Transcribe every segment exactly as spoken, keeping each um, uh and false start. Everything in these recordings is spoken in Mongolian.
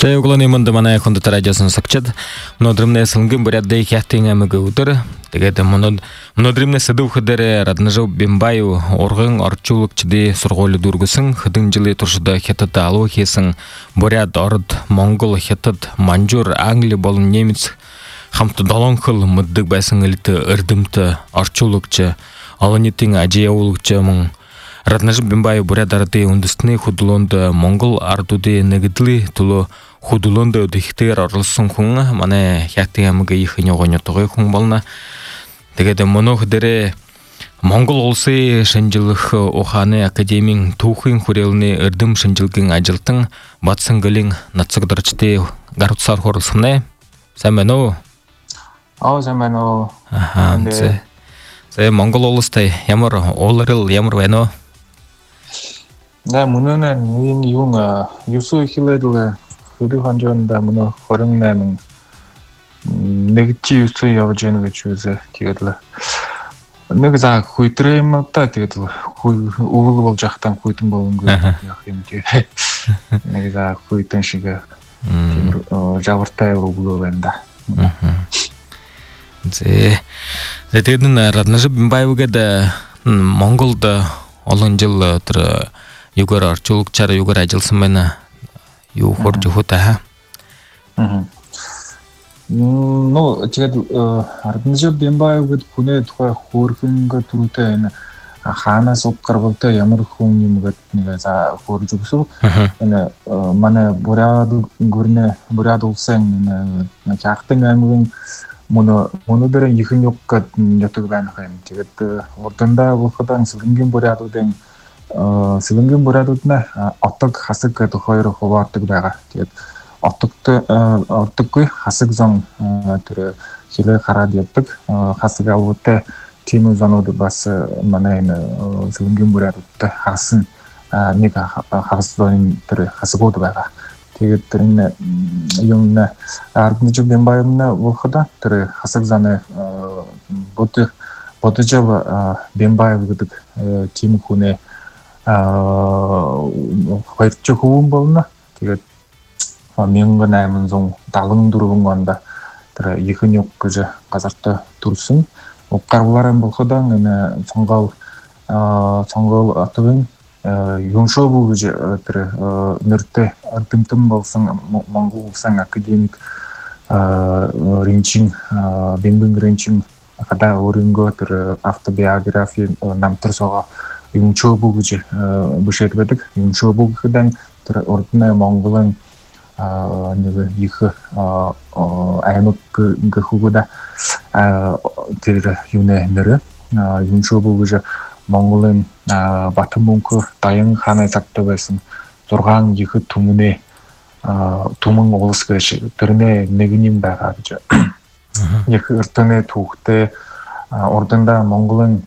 Sevgili Neyman'da bana yakında tarayacağısın sakçad. Mnodrimne sılgın buraya kehtiğine mi göğüdür. Tegede mnodrimne sıdıv hıdere Radnıжы Бембаю орғын арчулыкчыды сұрғолы дургысын хыдың жылы тұршыда хетат алу хесін бурят орд монгол хетат манжур англи болын немец хамты далон хыл мыддык байсын эліті ырдымты арчулыкчы алынетің ажия улыкчы мұң Радныжы Бембаю бурят арты үндістіні худулонды монгол ардуды негідлі тұлы худулонды өдіхтер арылсын құңы мане хяқтың әмігі ихыне ғойны тұғай құң болна. Дегеде мұны хыдere монгол олсы шынжылық оханы академийн тухын хүреліні үрдім шынжылгын ажылтың батсын гілің нацығдырчыды гарутсар хорылсымне. Сәмен о? Ау, сәмен о. Аха, сәй монгол олыстай ямыр олырыл ямыр вайно? Да, мұнынан ең ең юсу хиледілі Хыды ханжонда мұны хорыңнамын негітчі үсі явыженігі чөзі тегеділі. Негі заға құйтыраймақта тегеділі. Уғылы бол жақтан құйтын болуын көрді. Негі заға құйтын шығы жабыртай ұғылы олайында. Зәтегдің Радныжы Бембаевға да Монголда олон жыл югар арчулықчары югар ажылсын мәні ю хоржу хута. Ну, тэгээд Радныжы Бембаевд күнэ тухай хорхинга турутай ханаас уккарбалтай ямар хүн юмгээд нэг за хоржу гэсэн. Энэ манай буряд гүрнэ буряд улсын хахтын аймгийн муно монодэр ихэнх юггээд ятг байна хэм. Тэгээд урдандаа болоходан сэлэнгийн бурядуудын сэлэнгийн бурядуудна отог хасаг гэдэг хоёр хуваардаг байгаа. Тэгээд отогтой отоггүй хасаг зам тэр хилээ хараад явдаг. Хасаг авуутай тийм зонууд бас манай энэ сэлэнгийн бурядуудтай хасан нэг хагас зонын тэр хасагууд байгаа. Тэгээд тэр энэ юм на Радныжы Бембаевна болохода тэр хасаг заны бод бодожав Бембаев гэдэг тийм хүнээ хоёрч хүн болно. Тэгээд мянга найман зуун дагалан дөрвөн онда тэр ихэнх юг гэж газартай төрсөн. Уггарвларан болоходан энэ сонгол сонгол атвын Юмшобу гэж тэр нэртэй ардымтан болсон Монгол улсын академик Ринчин Бэмбэн Ринчин хада өөрөнгөө тэр автобиографи намтар сого Юмшобу гэж бишэддэг. Юмшобу гэхэд тэр ордны Монголын нэг их аймаг гэхүүгда тэр юунэ нэр Юмшобу гэж Монголын Батан мөнхөр Даян хааны цагтаа байсан зургаан ихэд түмнээ түмэн улс гэж тэрний нэг юм байгаа гэж. Яг өртөний түүхтэй урданда Монголын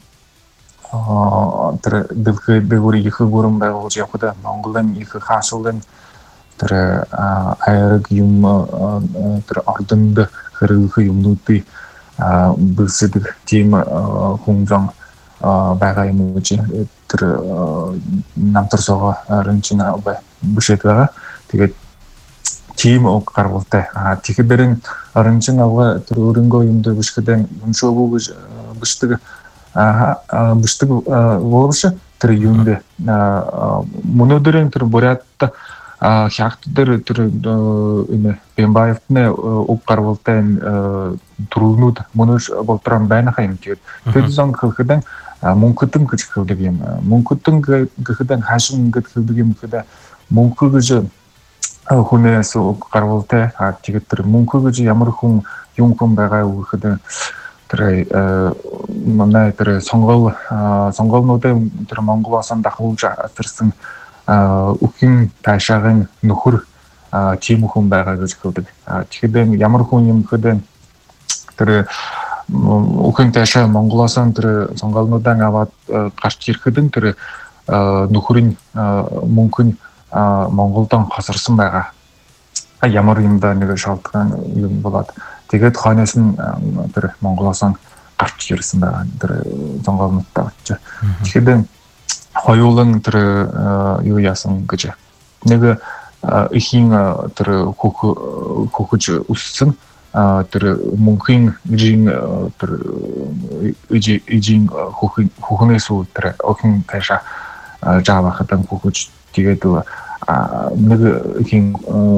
тэр дэлхийд дэгүр их гүрэн байгуулж явхад Монголын их хаашуулын тэр айраг юм тэр ордонд хэрэглэх юмнуудыг бүсэдэг тийм хүн зам байгаа юм уу тэр намтар сого Ринчин бай бүшэд байгаа. Тэгээд тийм уг гарвалтай. А тэгэхэрэн Ринчин авга тэр өөрөнгөө юм дээр бүшгэдэн Юмшобу гэж бүшдэг а бүшдэг воорш тэр юм дээр монодэрэн тэр бурятта хягт дээр тэр энэ Бембаевны уг гарвалтай төрөвнүүд монош болтран байна хайм тэгээд тэр зон гэхэд мөнхөдөн гэж хэлдэг юм. Мөнхөдөн гэхэд хаашин гэдэг хэлдэг юм гэхэд мөнхө гэж хүнээс гарвалтай. А тэгээд тэр мөнхө гэж ямар хүн юм хүн байгаа вэ гэхэд тэр манай тэр сонгол сонголнуудын тэр Монголоос дахуулж авчирсан үхэн таашаагийн нөхөр тийм хүн байгаа гэж хэлдэг. Тэгэхээр ямар хүн юм гэхэд тэр үхэн таашаа Монголоос тэр сонголнуудаа аваад гарч ирэхэд тэр нөхөрийн мөнхөн Монголдон хосорсон байгаа. Ямар юм да нэг шалтгаан юм болоод тэгээд хойноос нь тэр Монголоос гарч ирсэн байгаа тэр сонголнуудаа очиж. Тэгэхээр хоёулын тэр юу яасан гэж нэг ихин тэр хөхөж өссөн тэр мөнхийн жин тэр ижин хөхнээс үү тэр охин таша жава хатан хөхөж тэгээд нэг ихин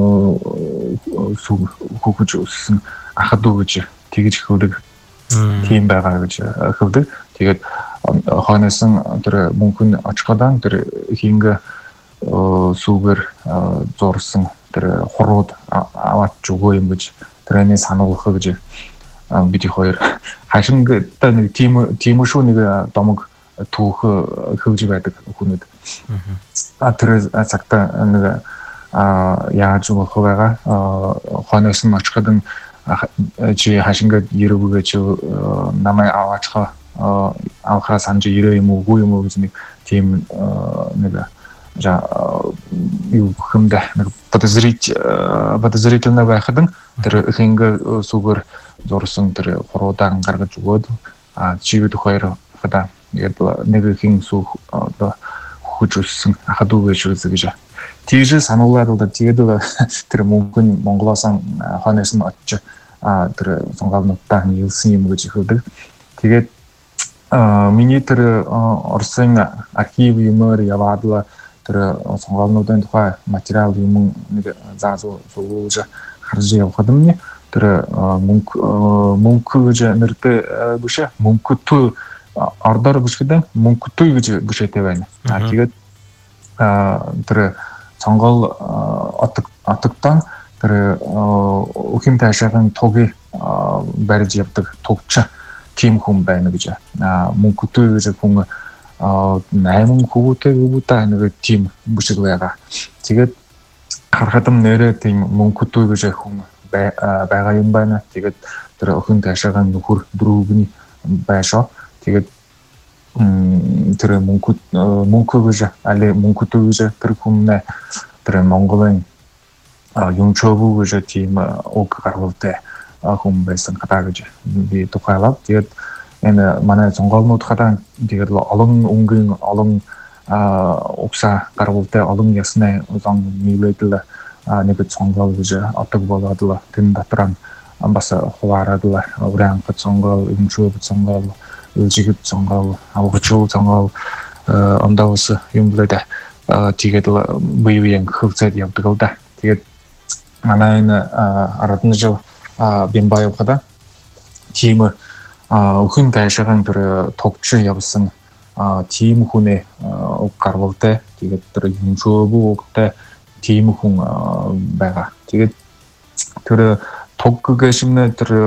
хөхөж өссөн ахадуу гэж тэгж хөвдөг тийм байгаа гэж хөвдөг. Тэгээд хоноосон тэр мөнхөн очиходан тэр ихинг сүүгээр зурсан тэр хурууд аваад өгөө юм гэж тэрний сануулгах гэж бид хоёр хашинг нэг тим тим шүү нэг домог түүх хөвж байдаг хүнүүд. А тэр цагта нэг яаж болох байгаа хоноосон очиходан чи хашинг ирүүгээ чи намайг аваачихаа авахаа санаж ирээ юм уу юм уу гэж нэг тийм нэг за юу хэмдэ нэг подозрить подозрительно байхад тэр хинг сүгэр зурсан тэр хуруудаан гаргаж өгөөд а чивэд хоёр хада нэг хин сүх одоо хүч өссөн ахадуу гэж үзэж тийж сануулаад одоо тэгээд тэр мөнгөн Монголоос хоноосон очиж а тэр сонголнуудаа нийлсэн юм гэж хэлдэг. Тэгээд миний тэр Оросын архив юмэр яваадла тэр сонголнуудын тухай материал юм нэг заазуу суулж харж явахад нь тэр мөнгө мөнгө гэж нэртэй биш мөнгөтэй ордоор бүшгэдэн мөнгөтэй гэж бүшээтэй байна. А тэгээд тэр сонгол отог отогтон тэр өхим таашаахын тугийг барьж явдаг тугч тийм хүн байна гэж. А мөнгөтэй гэж хүн найман хүүтэй хүүтэй нэг тийм бүшиг байгаа. Тэгээд харахад нэрээ тийм мөнгөтэй гэж хүн байгаа юм байна. Тэгээд тэр өхим таашаахын нөхөр дөрөвний байшаа. Тэгээд тэр мөнгө мөнгө гэж али мөнгөтэй гэж тэр хүн тэр Монголын юмчову гэж тийм уг гаргалтай хүн байсан хатаа гэж би тухайлаад тэгээд энэ манай сонголнууд хатаа тэгээд олон өнгийн олон угсаа гаргалтай олон ясны зон нийлээд нэг сонгол гэж отог болоод тэн дотор бас хуваарад уран сонгол юмчов сонгол жигд сонгол авгачул сонгол ондоос юм лэдэ тэгээд буйвын хөвцөд явдаг л да. Тэгээд манай энэ аратны жил бимбай ухада тийм өхөн таашаан тэр тогч явсан тийм хүнээ гаргалтай тэгээд тэр юмчову угтай тийм хүн байгаа. Тэгээд тэр туг гэшмнэ тэр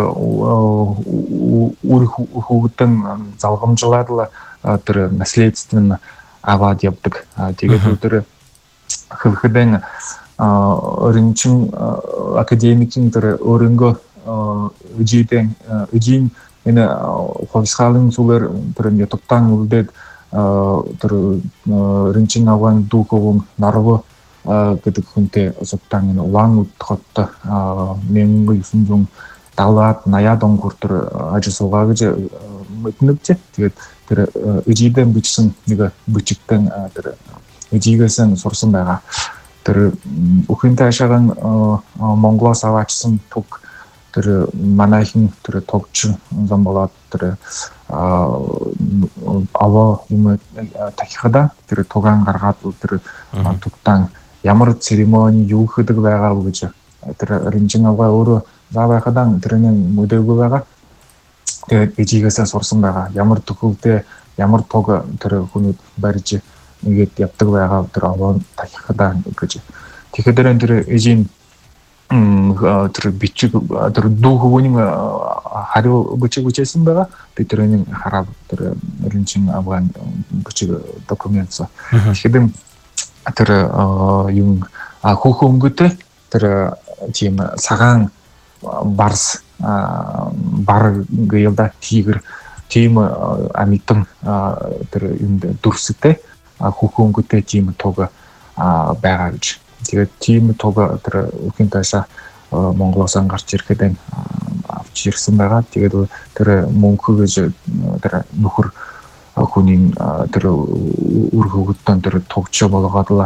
үр хүүхдэн залгамжлаад л тэр наследственно аваад явдаг. Тэгээд тэр хөвхдэн оринчин академикийн тэр өрөнгө үжидэн үжин энэ ховсхалын зүгээр тэр ятогтан үлдээд тэр оринчин аван дүүхөвөн нарво гэдэг хүнтэй зогтан энэ улаан утгатта мянга юусэн далаад наяад он хүртэр ажисуугаа гэж мэднэвч. Тэгээд тэр үжидэн бичсэн нэг бичгтэн тэр үжигээсэн сурсан байгаа. Тэр өхөн таашаан Монголоос аваачсан туг тэр манайхын тэр тогч зам болоод тэр аваа юм тахихада тэр тугаан гаргаад тэр тугтан ямар церемони юу хөдөг байгаа гэж тэр ринжин аваа өөрөө заавахадан тэрний мөдөөг байгаа. Тэгээд ижигээсээ сурсан байгаа. Ямар төхөвдөө ямар туг тэр хүнүүд барьж ингээд явдаг байгаа тэр аваа тахихада гэж. Тэгэхээр тэр ижин тэр бичиг тэр дүүхөвний хариу бичиг бичсэн байгаа. Би тэрний хараад тэр ринжин аваа бичиг документс. Тэгэхээр тэр юм хөхөнгөтэй тэр тийм сагаан барс бар гэлда тигр тийм амитан тэр юм дүрстэй хөхөнгөтэй тийм туг байгаа гэж. Тэгээд тийм туг тэр өхөн таашаа Монголоос гарч ирэхэд авч ирсэн байгаа. Тэгээд тэр мөнгө гэж тэр нөхөр хүний тэр үр хөвгөтөн тэр тогч болгоод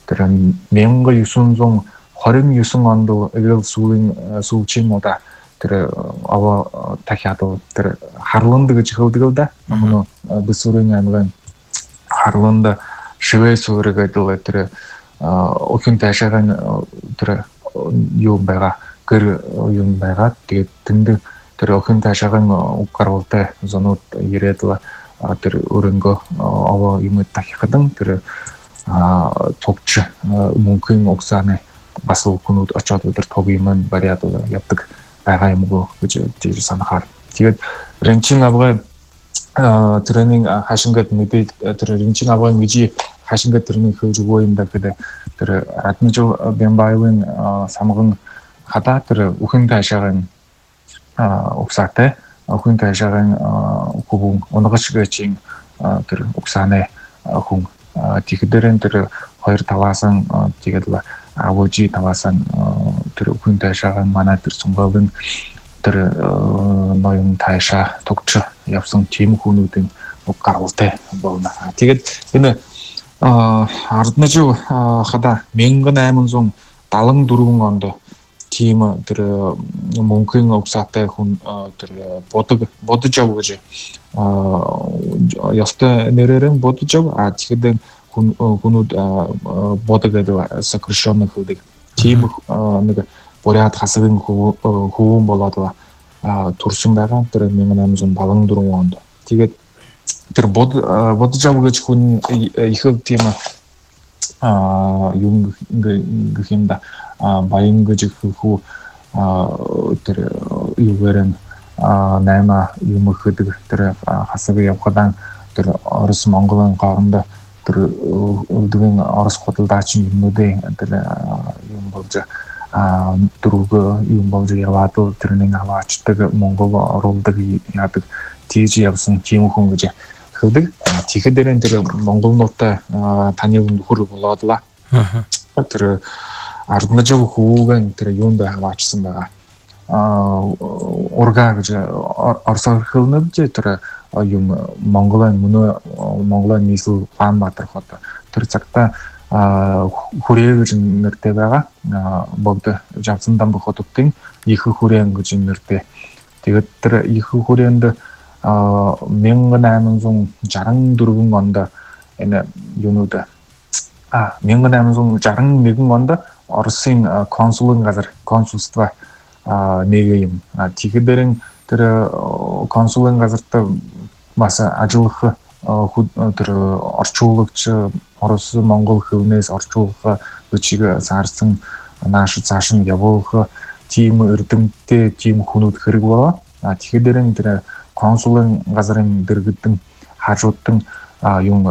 тэр мянга юусан хорин юусан онд эгэл сүүлийн сүүлчийн муда тэр ава дахиад тэр Харланд гэж хэлдэг да. Мөн Бүсүрийн аймгийн Харланд шивээ суурь гэдэг тэр охин ташаагийн тэр юу байгаа гэр юм байгаа. Тэгээд тэнд тэр охин ташаагийн уггаруултай зонууд ирээд тэр өрөнгө ава юм дахиадан тэр тогч мөнхийн угсааны бас хүнүүд очоод өдөр тог юм бариад явдаг байгаа юм уу гэж тэр санахаар. Тэгээд ренчин авгаа тренинг хашингад мэдээд тэр ренчин авгаа гэж хашингад тренинг хийж өгөө юм да гэдэг тэр Раднажу Бямбайвын самган хадаа тэр үхэн таашаагийн угсаатай охин таашаагийн хүн унгаж гэчин тэр угсааны хүн тийхдэрэн тэр хоёр талаасан тэгээд авожи талаасан тэр охин таашаагийн манай тэр цумгаалын тэр ноён таашаа тогч явсан тийм хүмүүсийн уггаруултай болно. Тэгээд энэ Арднажу хада мянга найман далан дөрвөн онд тийм тэр мөнхийн угсаатай хүн тэр бодог бодож ав гэж ястай нэрээр бодож ав а тэгэхэд хүнүүд бодог гэдэг сокращенно хэлдэг. Тийм нэг буряд хасагын хүүн болоод турсан байгаа тэр мянга найман далан дөрвөн онд. Тэгээд тэр бодож ав гэж хүн их тийм а юм гэнда баян гэж хүү тэр юугэрэн найма юм хөдөг тэр хасаг явхадан тэр Орос Монголын хооронд тэр өдгөн Орос худалдаачин юмнуудын тэр юм болж дөрөв юм болж яваад тэрнийг аваачдаг Монгол оруулдаг яадаг тийж явсан тийм хүн гэж хэлдэг. Тэгэхээр тэр монголнуудтай таны нөхөр болоодлаа. Тэр Арднажу хүүгэн тэр юунд хаваачсан байгаа. Аа ургаа гэж орсоор хэлнэ тэр юм Монголын мөн Монголын нийслэл Улаанбаатар хот тэр цагта хүрээ гэж нэртэй байгаа. Богд Жавсан дамб хотын их хүрээ гэж нэртэй. Тэгээд тэр их хүрээнд мянга найман шестьдесят дөрвөн онд энэ юунууд а мянга найман шестьдесят нэгэн онд Оросын консулын газар консульство нэг юм. Тэгэхээр тэр консулын газарт бас ажиллах тэр орчуулагч Орос Монгол хөвнөөс орчуулах бичиг саарсан нааш цааш нь явуулах тийм эрдэмтдээ тийм хүнүүд хэрэг болоо. Тэгэхээр тэр консулын газрын дэргэдэн хажууддан юм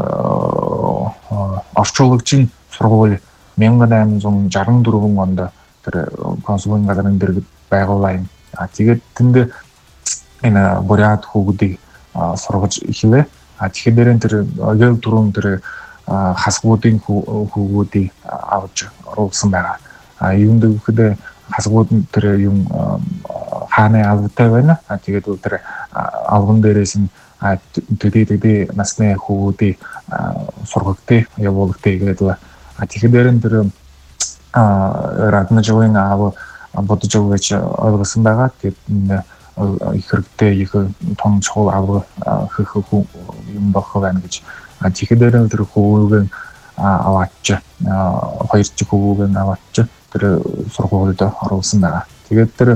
орчуулагчийн сургууль мянга найман шестьдесят дөрвөн онд тэр консулын газрын дэргэд байгууллаа юм. Тэгээд тэнд энэ буряд хүүгүүдийг сургаж эхлэв. Тэгэхээр тэр эгэл түрүүн тэр хасгуудын хүүгүүдийг авч оруулсан байгаа. Юунд гэхэд хасгууд нь тэр юм хааны албатай байна. Тэгээд тэр албан дээрээс нь тэдээ тэдээ насны хүүгүүдийг сургагдтыг явуулагдтыг гэдэг. Тэгэхээр тэр Раднажугийн аав бодож өгч ойлгосон байгаа. Тэгээд их хэрэгтэй их том чухал авраг хөх юм болох байна гэж. Тэгэхээр тэр хүүгийн аваач хоёр ч хүүгийн аваач тэр сургуульд оруулсан байгаа. Тэгээд тэр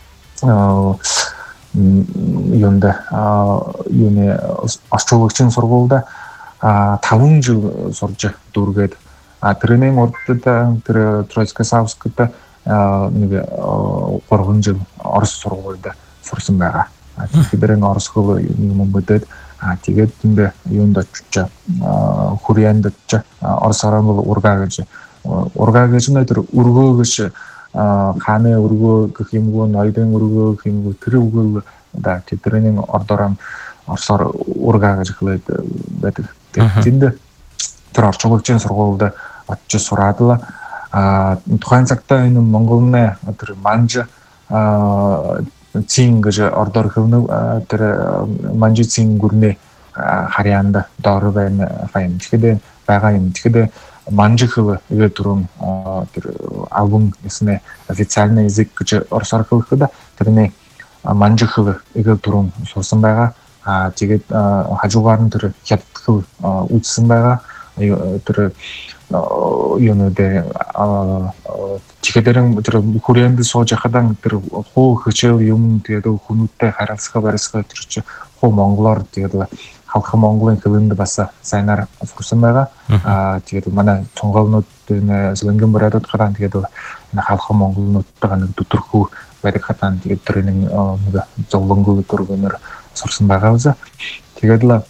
юунда юуны орчуулагчийн сургуульд таван жил сурж дүүргээд тэрний урдд тэр Троицкосавскд нэг гурван жил Орос сургуульд сурсан байгаа. Тэгэхээр Орос хөл юм бодод тэгээд тэнд юунд очиж хүрээнд очиж Орос орон бол ургаа гэж ургаа гэж нэ тэр өргөө гэж хааны өргөө гэх юмгүй ноёдын өргөө гэх юмгүй тэр үгэл да тэрний ордороо Оросоор ургаа гэж хэлээд байдаг. Тэнд тэр орчуулагчийн сургуульд очиж сураад л тухайн цагтаа энэ Монголны тэр манж цин гэж ордоор хөвнө тэр манж цин гүрнэ харьяанд доор байна файм. Тэгэхээр байгаа юм. Тэгэхээр манжихылы ге турун тэр албан эсне официальный язык гэж орос аркылы да тэрний манжихылы ге турун сурсан байгаа. А тэгээд хажуугаар нь тэр хятадхыл үзсэн байгаа. Тэр юунуудэ чигэдэрэн тэр хүрээнд сууж яхадан тэр хуу хөчөв юм тэгээд хүмүүстээ хараалцах барьсгаа тэр чи хуу монголоор тэгээд халах монголын хөвөнд бас сайнаар сурсан байгаа. Аа тэгээд манай цонголнууд энэ зэлэнгийн бариадад гараад тэгээд энэ халах монголнуудтайгаа нэг төтөрхөө барих хатан тэгээд тэр нэг зовлонгоо төргөнөр сурсан байгаа үзэ. Тэгээд л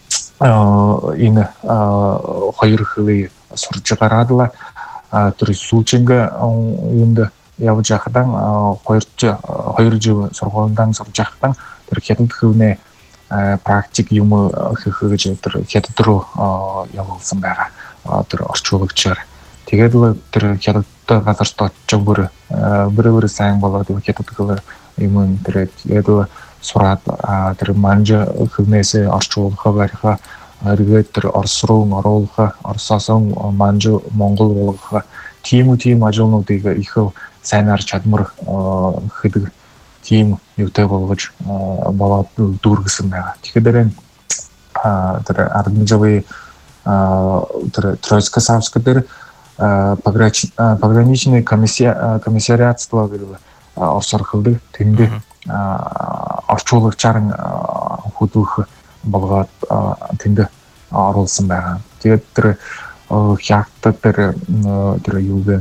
энэ хоёр хөвөө сурж гараадла тэр сүүлчингээ юунд явж яхадан хоёр хоёр жив сургуульдан сурж яхадан тэр хятад хөвнээ практик юм хийх тэр хятад руу явуулсан байгаа. Тэр орчуулагчаар. Тэгээд л тэр хятадтай газарт очиж бүр бүрээр сайн болоод хятад хөвөр юм тэр тэгээд сураад тэр манжа хөвнөөс орчуулах бариха тэгээд тэр орос руу оруулах, оросоос манжу монгол болгох тийм тийм ажлуудыг их сайнаар чадмар хэдэг тийм юутай болгож болоод дүүргэсэн байгаа. Тэгэхээр тэр армижавы тэр Троицко-Савск дээр пограничный комиссариатство гэдэг орсоор хөвдөг. Тэндээ орчуулагчаар хөдөлгөх болгоод тэнд оруулсан байгаа. Тэгээд тэр хятад тэр тэр юуг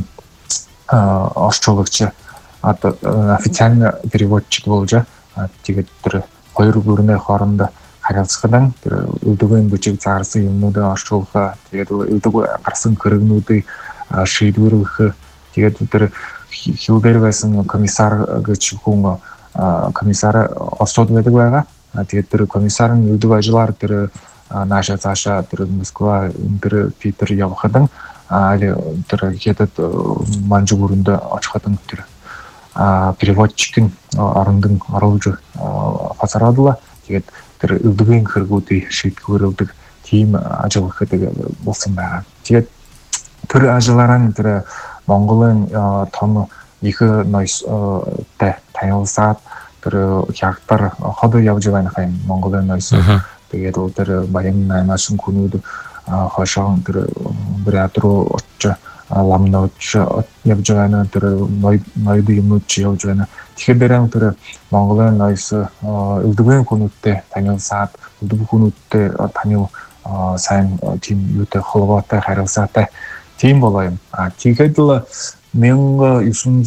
орчуулагч одоо официальный переводчик болж тэгээд тэр хоёр бүрний хооронд харилцагдан тэр өдөгөн бүжиг заарсан юмнуудыг орчуулах, тэгээд өдөг гарсан хэрэгнүүдийг шийдвэрлэх, тэгээд тэр хилдэр байсан комиссар гэж хүн комиссар орсууд байдаг байгаа. Тэгээд тэр комиссарын өдөг ажлаар тэр наша цаашаа тэр Москва тэр Питер явахадан али тэр хятад манжу бүрэнд очихадан тэр переводчик орондон оруулж хасараадла. Тэгээд тэр өдөгний хэрэгүүдийг шийдвэрлэдэг тийм ажил хийдэг болсон байгаа. Тэгээд тэр ажлаараа тэр Монголын том их ноёстой танилцаад тэр хятадаар ходоо явж байгаа юм Монголын ноёс. Тэгээд тэр баян наймаасан хүнүүд хашаан тэр брат руу очиж ламнооч явж байгаа тэр ноёд юмнууд явж байгаа. Тэгэхээр тэр Монголын ноёс өдөгний хүнүүдтэй танилцаад өдөгний хүнүүдтэй танил сайн тийм юутай холбоотой харилцаатай тийм болоо юм. А тэгээд л мянга девятьсот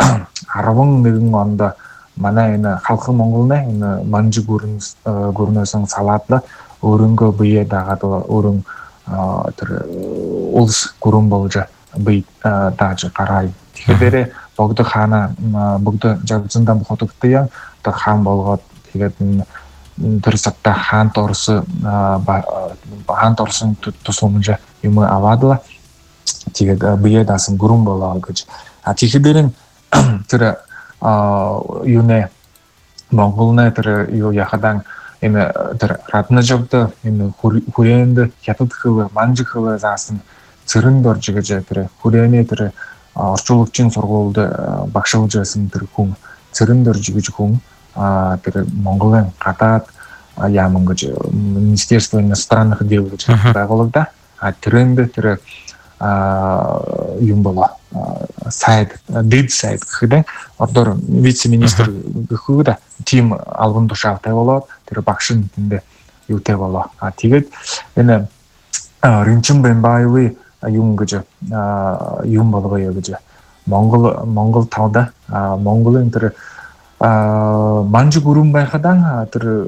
арван онд манай энэ халхан Монголны энэ манжи гүрэн гүрнөөсөн салаадла өөрөнгөө бие дагаад өөрөн тэр улс гүрэн болж бие дааж гараа. Тэгэхээр богд хаана богд жавцандан хотогтой тэр хаан болгоод тэгээд тэр сатта хаант орс хаант орсон тусламж юм аваадла. Тэгээд бие даасан гүрэн болоо гэж. А тэгэхээр тэр юуне Монголны тэр юу яхадан энэ тэр раднажавд энэ хүрээнд хятад хөв манжих хөв заасан цэрэнд орж гэж тэр хүрээний тэр орчуулагчийн сургуульд багшуулж байсан тэр хүн цэрэнд орж гэж хүн тэр Монголын гадаад яаман гэж Министерство иностранных дел гэж байгуулагдаа. А тэрэнд тэр юм болоо сайд дэд сайд гэхэд одоо вице-министр гэхэд тим албан тушаатай болоод тэр багш нь тэнд юутай болоо. А тэгээд энэ Ринчин Бэмбаевы юм гэж юм болгоё гэж Монгол Монгол тавда Монголын тэр манжи гүрэн байхадан тэр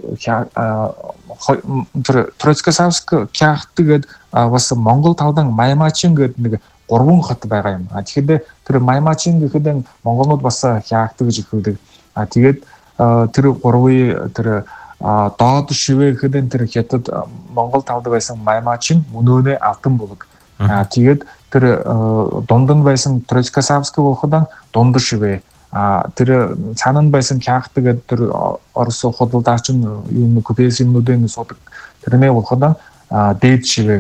тэр Троицко-Савск хятад бас Монгол тавдан Маймаачин гэдэг нэг гурван хот байгаа юм. А тэгэхээр тэр Маймаачин гэхэд монголууд бас хятад гэж хэлдэг. А тэгээд тэр гурвын тэр доод шивээ гэхэд тэр хятад Монгол тавд байсан Маймаачин мөнөөнөө алтан булаг. А тэгээд тэр дунд нь байсан Троицко-Савск болоходан дунд шивээ. А тэр цаанан байсан хятад гэдэг тэр орос худалдаач нь юм көпэс юмнуудын судаг тэрнээ болоходан дээд шивээ гэдэг.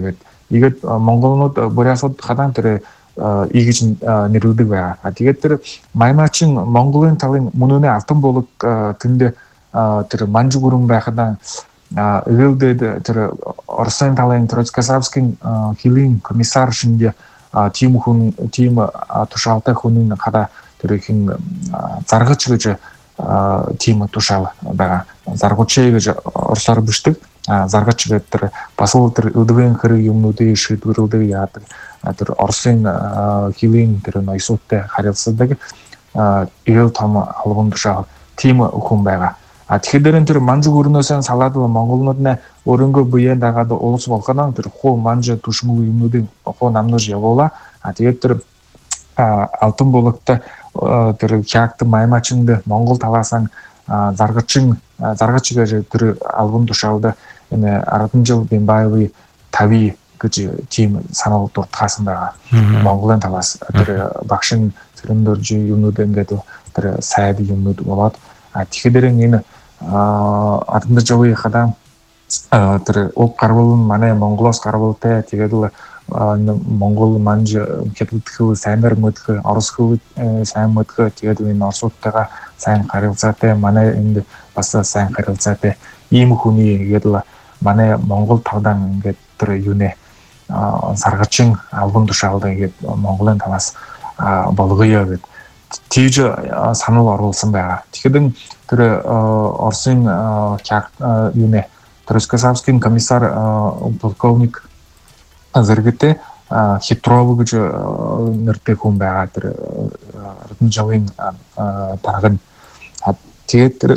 이게 몽골노 보ля소 가당 тэр ийгэж нэрүүлдэг байгаа. Тэгээд тэр маймачин Монголын талын мөнөний алтан булаг тэнд тэр манж гүрэн байхадаа өвөлдөд тэр Оросын талын Троцкасавскийн хилийн комиссар шинж тим хүн тим тушаалтай хүний хада тэр хин заргач гэж тим тушаал байгаа. Заргуучээ гэж орсоор бичдэг. Заргач гэдэг тэр бас л тэр өдвэн хэрэг юмнуудыг шийдвэрлэдэг яадаг. Тэр Оросын хилийн тэр ноёсуудтай харилцдаг ил том албан тушаал тим хүн байгаа. А тэгэхээр тэр манж гүрнөөс салаад монголнууд нэ өөрөнгөө буян дагаад улс болгоно тэр хуу манж түшмүү юмнуудын хуу намнаж явуула. А тэгээд тэр алтан булагтай тэр хягт маймачинд монгол талаасан заргачин заргач гэж тэр албан тушаалд энэ ардан жил Бимбаевы тави гэж тим санал дуртаасан байгаа. Монголын талаас тэр багшин цэрэмдөрж юмнууд ингээд тэр сайд юмнууд болоод тэгэхээр энэ ардан жилын хадаа тэр уг гарвал манай Монголоос гарвалтай тэгээд л Монгол манж хятадхүү сайнар мөдгөө оросхүү сайн мөдгөө тэгээд энэ орсуудтайгаа сайн харилцаатай манай энд бас сайн харилцаатай ийм хүний гээд л манай Монгол тавдан ингээд тэр юунэ саргачин албан тушаалд ингээд Монголын талаас болгоё гэд тийж санал оруулсан байгаа. Тэгэхээр тэр Оросын юунэ Троцкасавскийн комиссар полковник зэрэгтэй Хитров гэж нэртэй хүн байгаа. Тэр ардан жавын дарга. Тэгээд тэр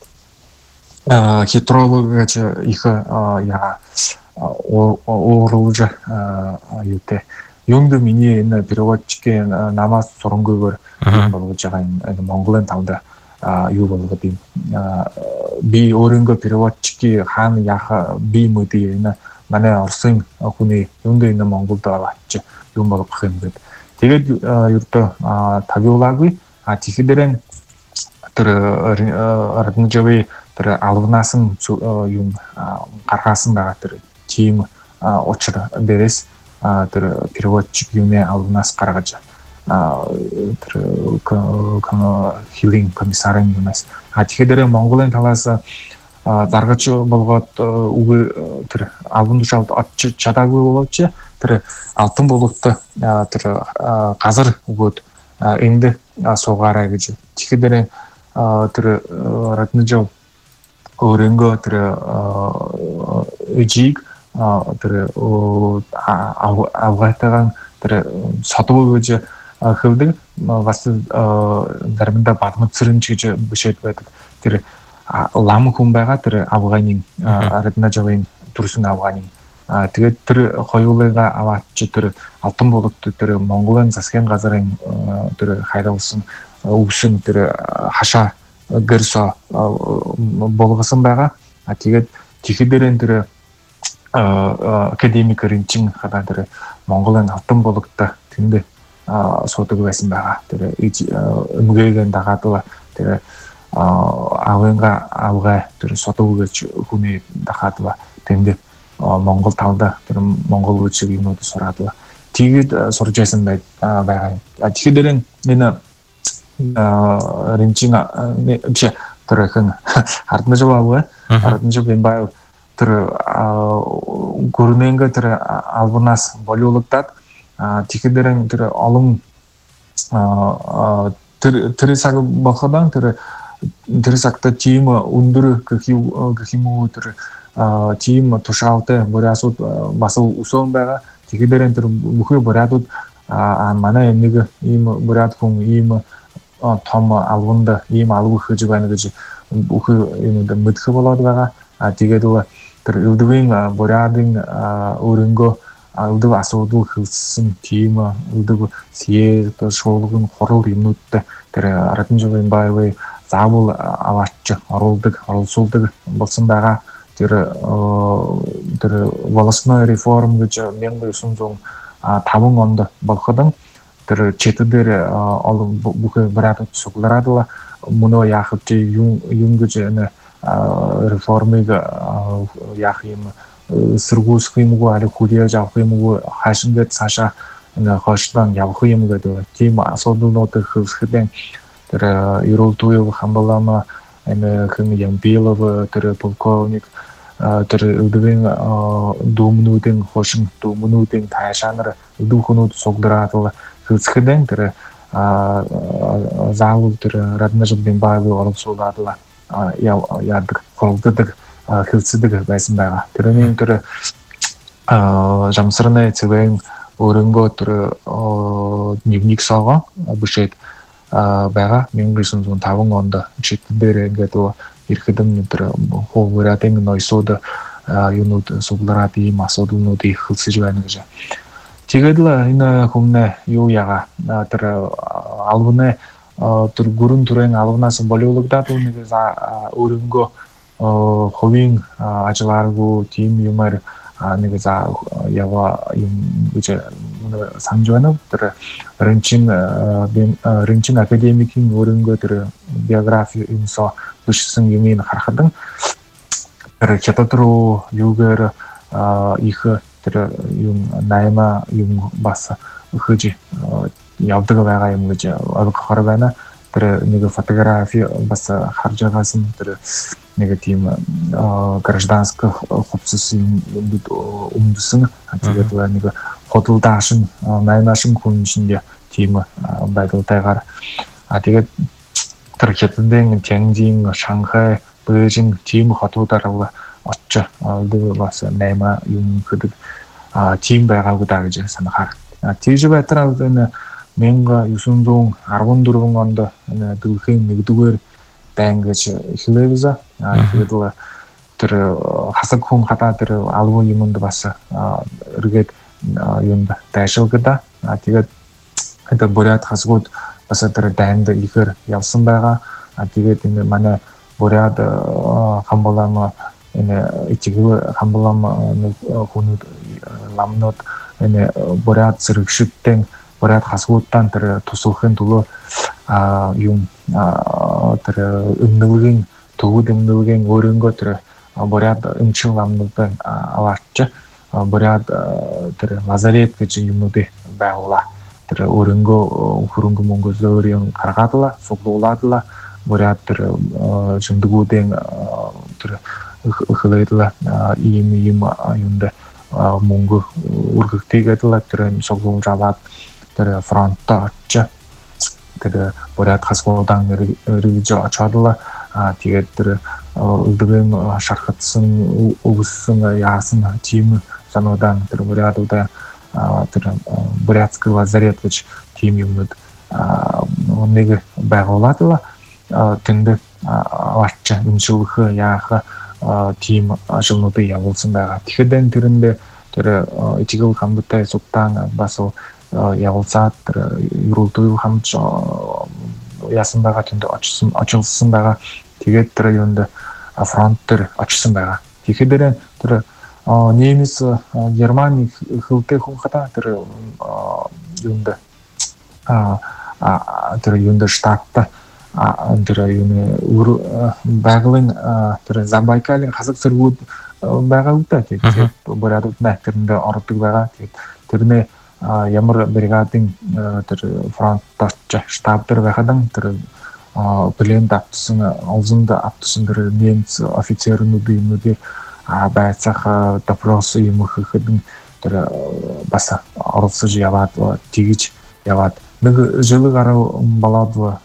Хитров гэж их яа оруулж юутэй юунд миний энэ переводчикийн намаас сурангүйгээр болгож байгаа энэ Монголын тавда юу болгоод юм би өөрөнгөө переводчики хаана яах би мэди энэ манай Оросын хүний юунд энэ Монголд аваач юм болгох юм гээд тэгээд ердөө тавиулагүй а тэгэхээр тэр ардан жавын тэр албанаас нь юм гаргасан байгаа тэр тим учир дээрээс тэр переводчик юуны албанаас гаргаж тэр хилийн комиссарын юунаас а тэгэхээр Монголын талаас заргач болгоод үгүй тэр албан тушаалд очиж чадаагүй боловч тэр алтан булгад тэр газар өгөөд энд суугаарай гэж тэгэхээр тэр раднажов өөрөнгөө тэр эжиг тэр авгайтаган тэр содвоо гэж хэлдэг бас дарамда бадмцэрэнч гэж бишэд байдаг тэр лам хүн байгаа тэр авганы раднажовын төрсөн авганы тэгээд тэр хоёулаа аваач тэр алтан булгад тэр Монголын засгийн газрын тэр хайруулсан өвсөн тэр хашаа гэрсо болгосон байгаа. А тэгээд тэгэхэрэн тэр академик ринчин хадаа тэр Монголын алтан булгад тэнд суудаг байсан байгаа. Тэр өмгөөгөн дагаад тэр аванга авга тэр содог гэж хүний дахаад тэнд Монгол талда тэр Монгол үчиг юмуд сураад тэгээд сурж байсан байгаа. Тэгэхээр энэ ринчин чи тэр хэн харднажв авга харднажв Бимбаев тэр гүрнэнгэ тэр албанаас болиулагдаад тэгэхээр тэр олон тэр тэр цаг боходан тэр тэр цагта тим өндөр гэх юм уу тэр тим тушаалтай буряасууд бас өсөн байгаа. Тэгэхээр тэр бүхий буряадууд манай нэг ийм буряад хүн ийм том албанд ийм албан хийж байна гэж бүхий юм мэдэх болоод байгаа. А тэгээд тэр өдвийн буряадын өөрөнгөө өдөв асуудал хэлсэн тим өдөв съезд шуулгын хурал юмнуудтай тэр ардан жавын Бимбаевы заавал аваач оруулдаг оролцуулдаг болсон байгаа. Тэр тэр волосной реформ гэж нэмэр сумзон таван онд болгосон тэр чэтдэр олон бүхэн бараад суглараад мөнөө яах вэ юм юм гэж энэ реформыг яах юм сыргуус хыймгу али хулия жав хыймгу хашингет саша ина хоштан яв хыймгу да тим асодулноты хылсхден тэр Юрултуев хамбалама ина хын Ямпилов тэр полковник тэр удвин думнуудын хошин думнуудын тайшанар духнууд согдратла хылсхден тэр заул тэр Раднажб Бимбаев оролцуулаадла яадаг холддог хилцдэг байсан байгаа. Тэрний тэр жамсарны цэвэн өрөнгөө тэр нэгнийг саага бишэд байгаа 천구백오십오 онд читтээр ингээд ирэхэд тэр ховратын нойсод юунууд суглараад ийм асуудлууд их хөлсөж байна гэж. Тэгээд л энэ хүмүүнээ юу яага тэр албаны тэр гүрэн түрэн албанаас болиулагдаад нэг өрөнгөө ховийн ажлааргүй тийм юмар нэг за ява юм гэж санаж байна. Тэр Ренчин Ренчин академикийн өрөнгөө тэр биографи юмсоо бичсэн юмыг харахад тэр хятад руу юугаар их тэр юм найма юм бас хэж явдаг байгаа юм гэж ойлгохоор байна. Тэр нэг фотографи бас харж байгаас тэр нэг тийм гражданский хувцас өмдөсөн тэгээд нэг хотолдаашин найнашин хүнжинд тийм байдалтайгаар а тэгээд тэр хятадын Тяньцзин, Шанхай, Бээжин тийм хотуудаар очиж бас найма юм гэдэг тийм байгаагүй даа гэж санахаар. Тийж байтраа энэ 천구 백십사 онд энэ дэлхийн нэгдүгээр дайн гэж хэлээвза. Тэгээд тэр хасаг хүн хатаа тэр албан юмд бас эргээд юмд дайшилгада. Тэгээд энэ бурят хасгууд бас тэр дайнд ихэр явсан байгаа. Тэгээд энэ манай бурят хамбалам энэ ичиг хамбалам хүнүүд ламнууд энэ бурят зэрэгшидтэн бурят хасгуудтан тэр тусахын төлөө юм тэр өмнөгийн төвд өмнөгийн өрөнгөө тэр бурят эмчин ламнуудын аваач бурят тэр лазарет гэж юмнууд байгуулаа. Тэр өрөнгөө хөрөнгө мөнгө зөөрийн гаргаадла, суглуулаадла бурят тэр жиндгүүдийн тэр хөлөөдла ийм ийм юунд мөнгө үргэлжлэгээд тэр суглуулж аваад тэр фронтоо очиж тэр бурят хасгуудан рэж очоодла тэгээд тэр өдгөн шархацсан өгсөн яасан тийм санаадан тэр бурятуудаа тэр бурятский лазарет гэж тийм юмнууд нэг байгуулаад тэнд аваач юмшүүх яах тийм ажлуудыг явуулсан байгаа. Тэгэхээр тэрэнд тэр ичгэл хамттай сутан бас явуулсаад тэр Юрултуев хамт яасан байгаа тэнд очсон очилсан байгаа. Тэгээд тэр юунд фронт дээр очсон байгаа. Тэгэхээр тэр немец Германы хөвтэй хүн хата тэр юунд а тэр юунд штатта тэр юуны баглын тэр Забайкалын хасаг зэргүүд байгаа үедээ тэгээд бурядууд нэтрэнд ордог байгаа. Тэгээд тэрний ямар бригадын тэр фронточ штаб дээр байхадан тэр плен давтсан олзонд автсан тэр немц офицернууд юмнуудыг байцах допрос юм хөөхөд тэр бас оролцож яваад тэгж яваад нэг жил гаруй болоод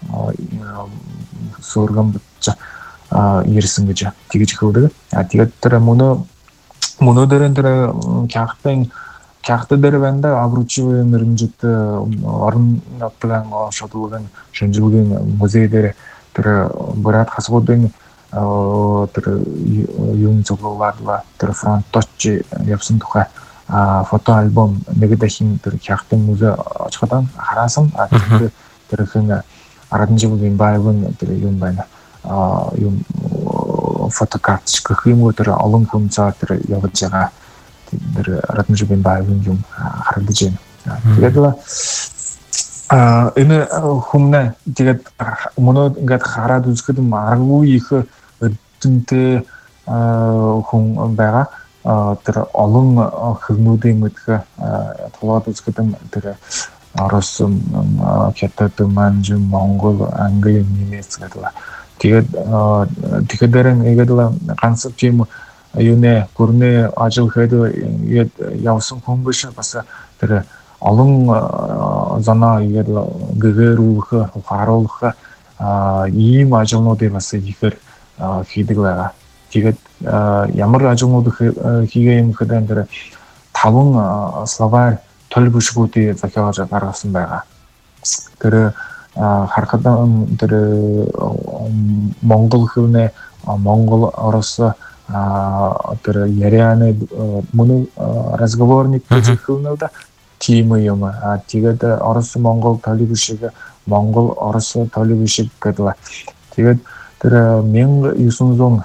сургам бич ирсэн гэж тэгж хөвдөг. А тэгээд тэр мөнө мөнө дээрэн тэр кяхтын кяхт дээр банда авручивын мөрөмжөд орон нутгийн шодлогын шинжилгээний музей дээр тэр бурят хасгуудын тэр юм зөвлөлөө тэр фронточ явсан тухай фото альбом нэг дахин тэр кяхтын музей очиход хараасан. Тэр тэр хэн Раднажб Бимбаевын тэр юм байна. юм фотокарточка хэмээн тэр олон хүнцаа тэр явж байгаа. Тэр Раднажб Бимбаевын юм харагдаж байна. Тэгээд л а энэ хүмүүн тэгээд мөнөө ингээд хараад үзэхэд аргагүй их өдөнтэй хүн байгаа. тэр олон хөгнүүдийн мэдхэ толгойд үзэхэд тэр Орос, Хятад, Манж, Монгол, Англи, Немец гэдэг. Тэгээд тэгэхээр дэрэн игээд ганц тийм юунэ гүрнэ ажил хийгээд явсан хүн биш бас тэр олон зана игээд гэгэрүүх харуулах ийм ажлуудыг бас ихээр хийдэг байгаа. Тэгээд ямар ажлууд хийгээ юм гэхэд тэр таван словар төл бүшгүүдийг зохиож гаргасан байгаа. Тэр харахад тэр Монгол хөвнө Монгол Орос тэр ярианы мөн разговорник гэж хөвнөд тийм юм. Тэгээд Орос Монгол төл бүшиг Монгол Орос төл бүшиг гэдэг. Тэгээд тэр мянга юусын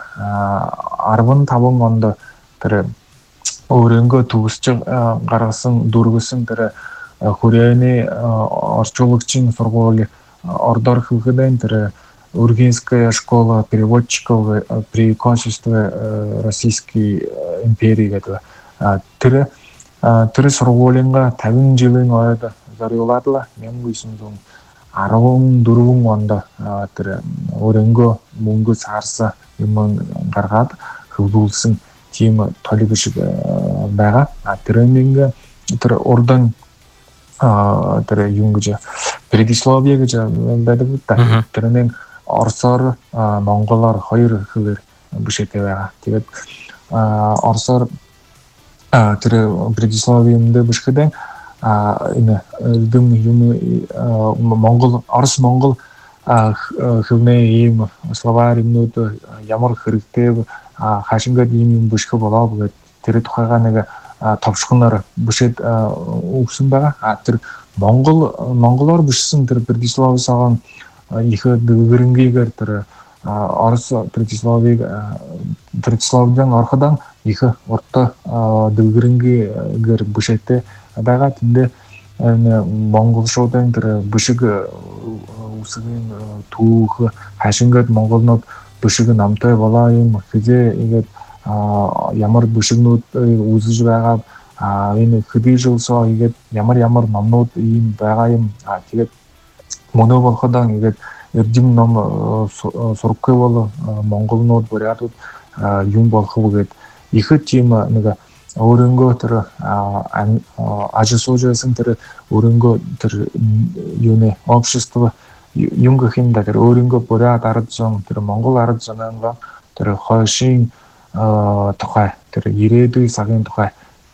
арван онд тэр өөрөнгөө төгсж гаргасан дүргэсэн тэр хүрээний орчуулагчийн сургууль ордоор хөөхөдэн тэр Ургинская школа переводчиков при консульстве Российской империи гэдэг. Тэр тэр сургуулийн тавин жилийн ойд зориулаад мянга юусын арван дөрвөн онд тэр өөрөнгөө мөнгө цаарсан юм гаргаад хөвлүүлсэн тийм толиг шиг байгаа. Тренинг тэр урдан тэр юм гэж предисловие гэж байдаг. Тренинг орсоор монголоор хоёр хэлээр бишээтэй байгаа. Тэгээд орсоор тэр предисловиемд бишгэдэн энэ дэм юм монгол орос монгол хөвнө ийм словар юмнууд ямар хэрэгтэй хаашингаад ийм юм бишгэ болоо гэд тэр тухайга нэг товчхоноор бишэд өгсөн байгаа. Тэр монгол монголоор бишсэн тэр предисловисагаан их дэгэрэнгээр тэр орос предисловиг предисловдан орходон их урт дэгэрэнгээр бишэтэй байгаа. Тэндээ монгол шуудан тэр бишиг үсгийн түүх хаашингаад монголнууд бишиг намтай болоо юм хизээ ингээд ямар бишигнүүд үзэж байгаа энэ хэдийжүүлсоо ингээд ямар ямар номнууд ийм байгаа юм. Тэгээд мөнөө болоходоо ингээд эрдэм ном сурахгүй бол монголнууд бурятууд юм болох үгээд их тийм нэг өөрөнгөө тэр ажил сууж байсан тэр өөрөнгөө тэр юуны общество юм гэх юм да тэр өөрөнгөө бурят ард зам тэр монгол ард замаа тэр хойшийн тухай тэр ирээдүйн цагийн тухай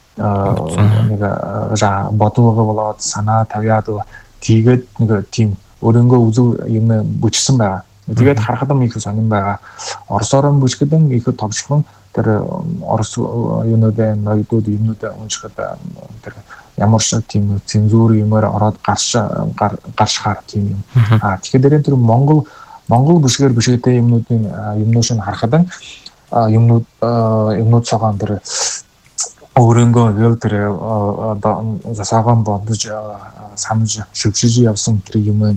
нэг бодлого болоод санаа тавиад тийгээд нэг тийм өөрөнгөө үзүү юм бүжсэн байгаа. Тэгээд харахад их сонирн байгаа. Оросоор бүжгэдэн их товчхон тэр орос юунуудаа ноёдууд юмнуудаа уншихад тэр ямар ч тийм цензур юмар ороод гарч гарчхаар тийм юм. А тэгэхээр тэр монгол монгол бүшгээр бишээтэй юмнуудын юмнууд шин харахад юмнууд юмнууд цагаан тэр өөрөнгөө гэл тэр засаагаан бодож самж шүгшиж явсан тэр юм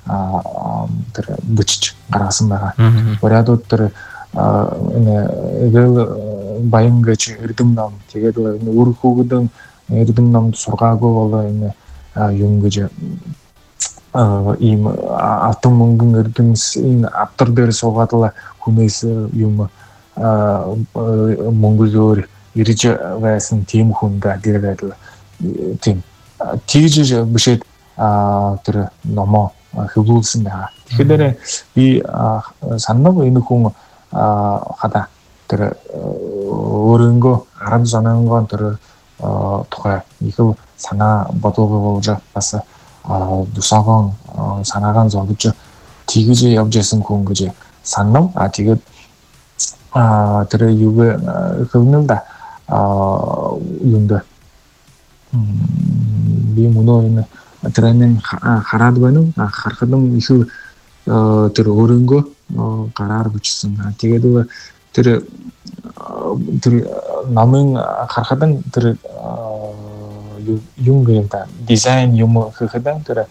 тэр бичиж гаргасан байгаа. Бурятууд тэр энэ гэл баянгаж эрдэм ном тэгээд энэ үр хөвгдөн эрдэм номд сургаагүй бол энэ юм гэж ийм автом мөнгөн эрдэмс энэ автор дээр суугаад л хүнээс юм монголоор ирж байсан тийм хүн гэдэг л тийм тийж бишээд тэр номоо хөвлүүлсэн байгаа. Тэгэхээр би санав энэ хүн хада тэр өөрөнгөө арам санаангон тэр тухай их санаа бодлого болж бас дусаагаан санаагаан зовж тэгж явж байсан хүн гэж санав. А тэгээд тэр юу хөвнөл да юунда би мөнөө энэ тренинг хараад байна уу? Харахад их тэр өөрөнгөө гараар бичсэн. Тэгээд тэр тэр намын харахад тэр юм гэдэг дизайн юм гэхэд тэр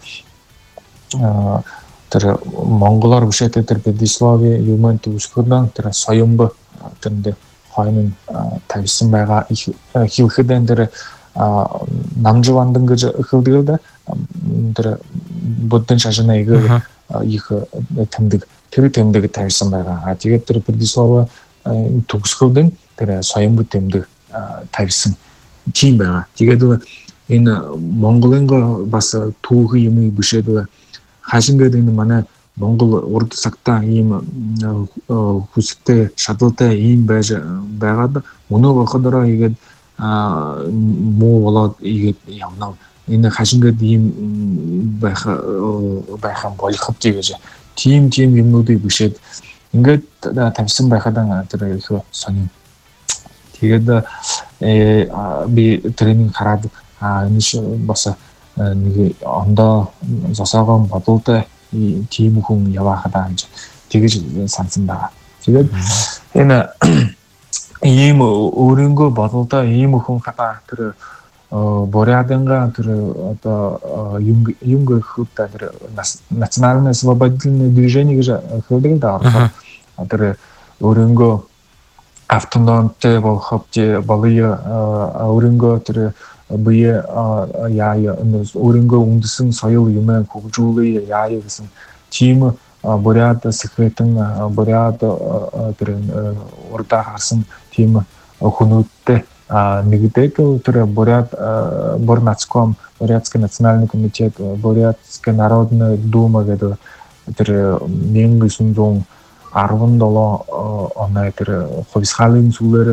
тэр монголоор бишээтэй тэр предисловие юм төвшгөрнө тэр соёмбо тэнд хойнын тавьсан байгаа хэлэхэд тэр намжвандын гэж хэлдэг да тэр буддын шашны ийг их тэмдэг тэр тэмдэг тавьсан байгаа. А тэгээд тэр предислова төгсгөлдөн тэр соёмб тэмдэг тавьсан тийм байгаа. Тэгээд энэ Монголын бас түүх юм бишээд хашингээд энэ манай Монгол урд цагтаа ийм хүсэлтэй шаналтай ийм байж байгаад өнөө боходороо игээд муу болоод игээд явна. Энэ хашингээд ийм байх байхan болох гэж тийм тийм юмнуудыг бишээд ингээд тавьсан байхад тэр их сонин. Тэгээд би тренинг хараад энэ бас нэг ондоо зосоогоо бодолтой тийм хүн яваахадаа гэж тэгж сансан байгаа. Тэгээд энэ ийм өөрөнгөө бодолтой ийм хүн хата тэр боряданга тэр одоо юнг юнг хөтэ тэр национальное освободительное движение гэж хэлдэг даа. Тэр өөрөнгөө автономтой болох болые өөрөнгөө тэр бие яа өөрөнгөө үндэсэн соёл юмаа хөгжүүлээ яа гэсэн тийм боряд секретэн боряд тэр урда харсан тийм хүмүүсттэй нэгдэг тэр боряд борнацком Бурятский национальный комитет Бурятская народная дума гэдэг тэр мянга девятьсот арван долоо оны тэр хувьсгалын зүйлээр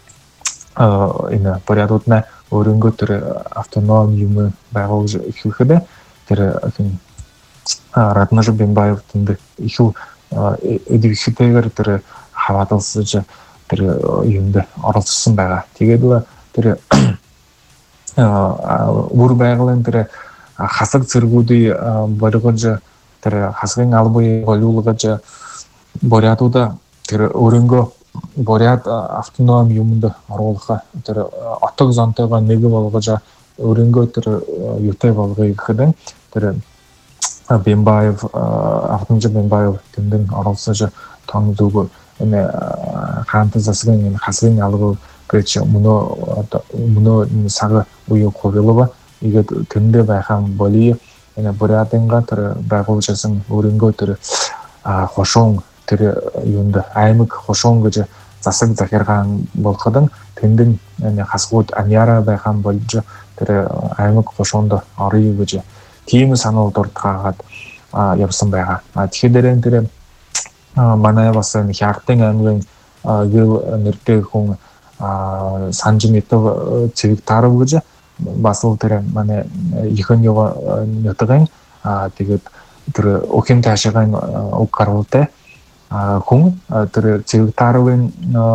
энэ борядуудна өөрөнгөө тэр автоном юм байгуулж эхлэхэд тэр Раднаж Бимбаев тэнд их эдгэхтэйгээр тэр хаваадалсаж тэр юмд оролцсон байгаа. Тэгээд тэр бүр байгалийн тэр хасаг цэргүүдийн болгож тэр хасгын албыг болуулгаж борядуудаа тэр өөрөнгөө боряд автоном юмд оруулах тэр отог зонтойгоо нэг болгож өөрөнгөө тэр юутай болгоё гэхэд тэр Бимбаев автомж Бимбаев тэнд оролцож том зүг энэ хаант засгийн энэ хасгын албыг гэж мөнөө мөнөө сага уяг хоглова игээд тэндэ байхам боли энэ борядынга тэр байгуулжсэн өөрөнгөө тэр хошон тэр юунд аймаг хошон гэж засаг захиргаан болгоход тэндэн энэ хасгууд аняра байхам болж тэр аймаг хошонд орё гэж тийм санал дурдгаагаад явсан байгаа. Тэгэхээр тэр манай бас Хятадын аймгийн нэртэй хүн Санжимитов Цэвигтаров гэж бас тэр манай ихэнх нутгийн тэгээд тэр охин таашагийн уг гаруутай хүн тэр Цэвигтаровын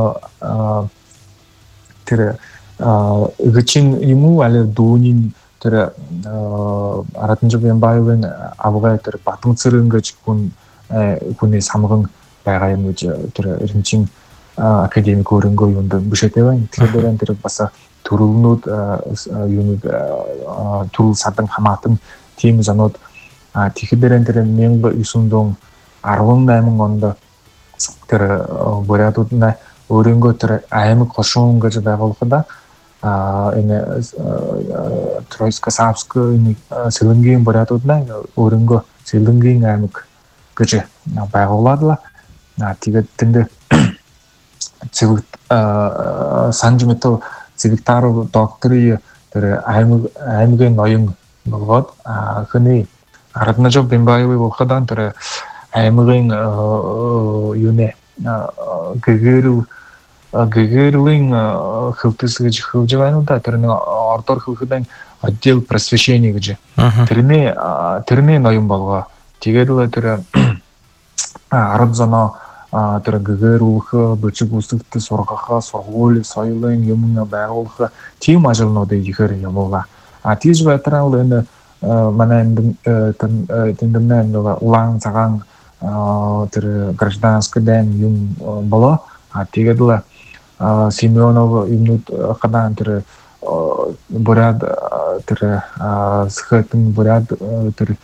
тэр гичин юм уу аль дүүнийн тэр Раднаж Бимбаевын авгаа тэр Батан цэрэн гэж хүн хүний самган байгаа юм гэж тэр эренчин академик өрөнгөө юунд бишэтэй байна. Тэгэхээр тэр бас төрөвнүүд юунууд төрөл садан хамаатан тийм занууд тэгэхээр тэр мянга девятьсот арван восемь онд тэр борядууд на өрөнгөө тэр аймаг хошуун гэж байгуулахад энэ Тройско-Савская Сэлэнгийн борядууд на өрөнгөө Сэлэнгийн аймаг гэж байгууллаа. Тэгээд тэнд цэвэг Санжимитов Цэвигтаров докторийн тэр аймаг аймгийн ноён болгоод хүний Раднаж Бимбаевыг болоход тэр аймгийн юунэ гэгэрүү гэгэрүүийн хөвтөс гэж хөвж байна уу да тэр нэг ордоор хөвхөдөн отдел просвещения гэж тэрний тэрний ноён болгоо. Тэгээд тэр ард зоноо тэр гэгэрүүх бичиг үсэгт сургах сургууль соёлын юм байгуулах тийм ажлуудыг ихээр явуулаа. А тийж байтараа энэ манай тэндэмнэ нэг улаан цагаан тэр гражданский дэн юм болоо. А тэгээд л Семенов юмнууд хадан тэр боряд тэр схэтэн боряд тэр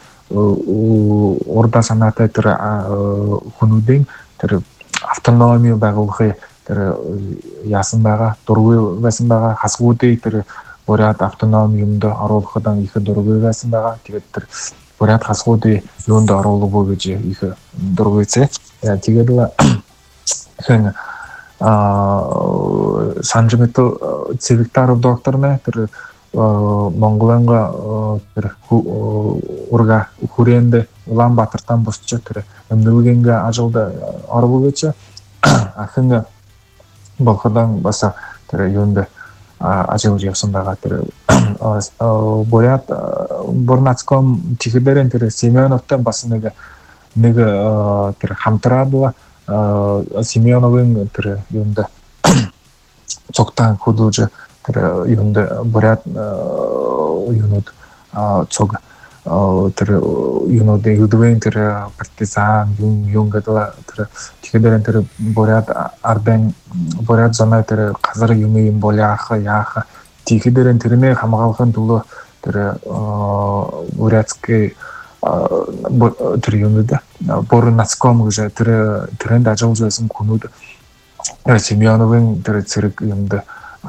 урда санаатай тэр хүмүүдийн тэр автономи байгуулахыг тэр яасан байгаа дургүй байсан байгаа хасгуудыг тэр бурят автоном юмд оруулахад их дургүй байсан байгаа. Тэгээд тэр бурят хасгуудыг юунд оруулах гэж их дургүйцээ. Тэгээд хэн а санжмэт цивиктар докторне тэр Монголынга тэр урга хүрээнд Улаанбаатартан босч тэр эмнэлгэнгэ ажилда орвол гэж ахын болходон баса тэр юунд ажил явсан байгаа тэр бурят борнацком чихдэрэн тэр Семеновтай бас нэг нэг тэр хамтраад Семеновын тэр юунд цогтан хөдөлж тэр юунд бурят юунод цог тэр юунод юудвэн тэр партизан юм юм гэдэг тэр тэгэхээр тэр бурят арден бурят зона тэр газар юм юм болоох яах тэгэхээр тэрний хамгаалахын төлөө тэр бурятский тэр юунод борнацком гэж тэр тренд ажиллаж байсан хүнүүд Семеновын тэр зэрэг юмд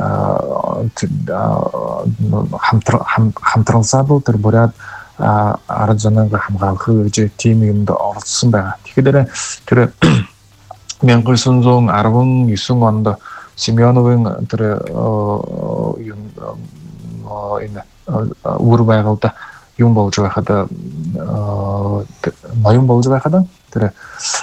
хамтралсаад тэр бурят ард зонааг хамгаалах гэж тим юмд оролцсон байгаа. Тэгэхээр тэр 천구백십구 онд Семеновын тэр юм энэ үр байгальд юм болж байхад ноён болж байхад тэр